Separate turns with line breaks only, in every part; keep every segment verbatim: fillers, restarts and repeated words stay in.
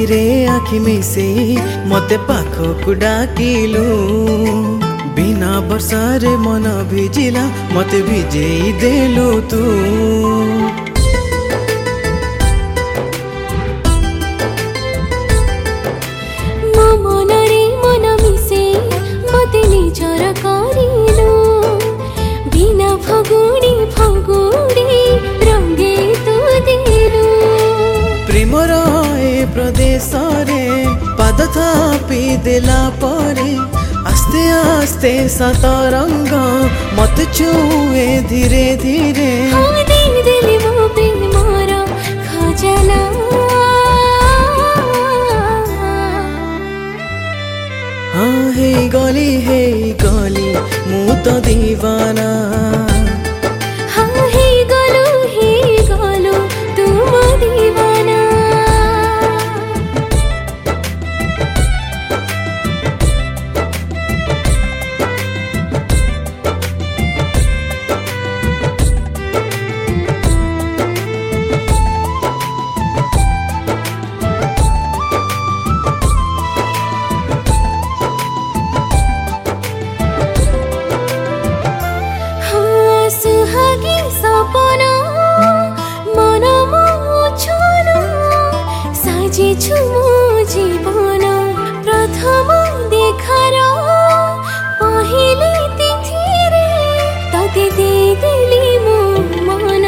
रे आखि मिसे मते पाखक डाकिलु बिना वर्षारे मन भिजिला मते भिजेई देलु तू प्रेमर ए प्रदेश रे पाद थापी देला परे आस्ते आस्ते सतरंग मत छुए धीरे धीरे हाँ हे गली हे गली मु तो दीवाना
जीवन प्रथम देखार पहिले तिथि रे तते देदेली मो मन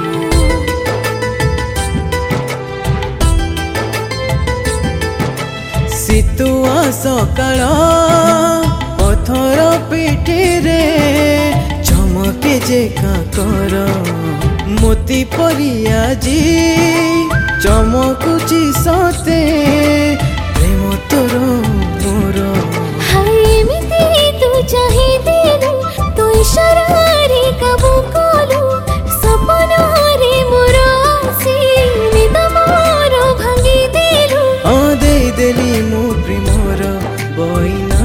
शीतुआ सकाळ पथर पिठी रे चमके जे काकर मोती परिया जी चमकुची सते प्रेम तोर मोर
एमिति तू चाहे देलु तू इशारारे काबू कलु सपन रे मोर आसी निद मोर भांगी देलु
आ दे देली मो प्रेमर बइना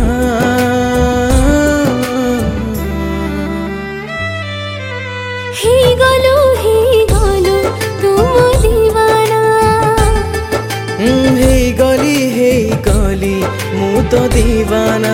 हे गलु हे गलु तू दीवाना
हे गली हे गली मु तो दीवाना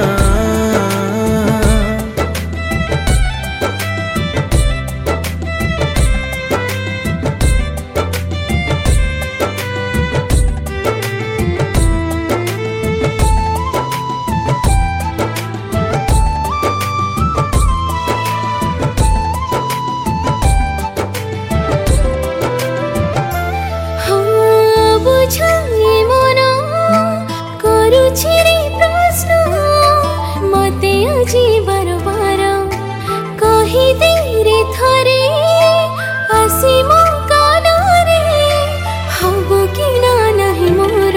जीवन बार कही दे रे थरे आसी मो कान रे हब कि ना नहीं मोर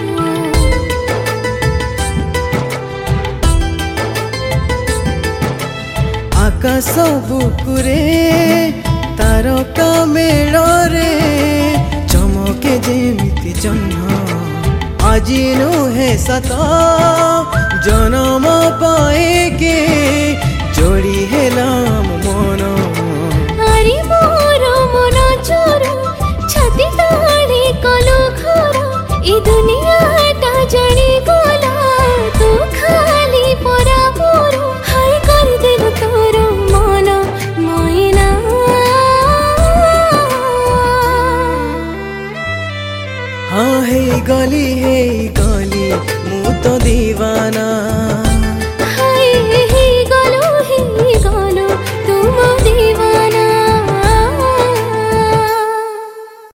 आकाश बुकुरे तारका मेल रे चमके जेमिति जह्न আজি नुहे सत जनम पाएके जोड़ी हेलाम मन
अरे मोर मन चोर छाती ताड़े कलो घर ए दुनिया ता जानी गला तू खाली परा पुर हाय कर देलु तोर मन मैना
हाँ हे गली हे गली मु तो दीवाना